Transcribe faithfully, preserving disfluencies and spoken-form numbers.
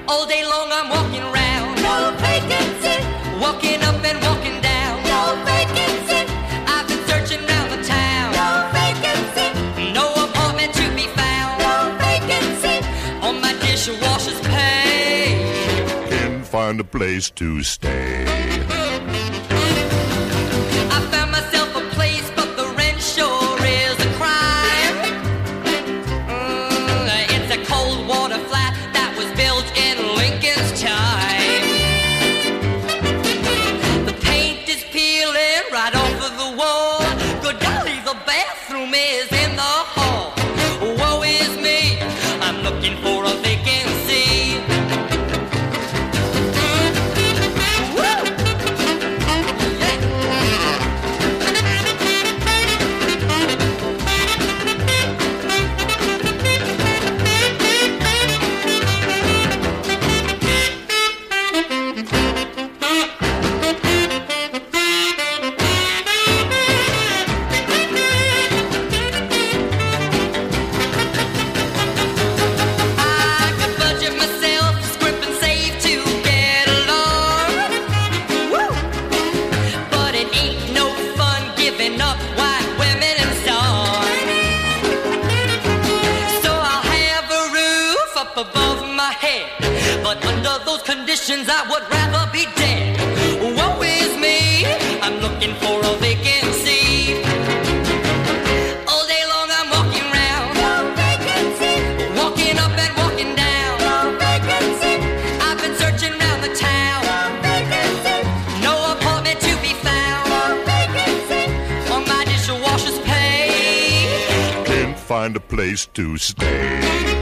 All day long I'm walking around. No vacancy. Walking up and walking down. No vacancy. I've been searching round the town. No vacancy. No apartment to be found. No vacancy. On my dishwasher's pay. Can't find a place to stay. I found myself a place, but the rent sure is a crime. Mm, it's a cold water flat that was built in Lincoln's time. The paint is peeling right off of the wall. Good golly, the bathroom is in the hall. Woe is me, I'm looking for a vacancy. Woo! I could budget myself, script and save to get along. Woo! But it ain't no fun giving up white women and stars. So I'll have a roof up above my head, but under those conditions I would rather be dead. Woe is me, I'm looking for a vacancy. All day long I'm walking round. No vacancy. Walking up and walking down. No vacancy. I've been searching round the town. No vacancy. No apartment to be found. No vacancy. On my dishwasher's pay. Can't find a place to stay.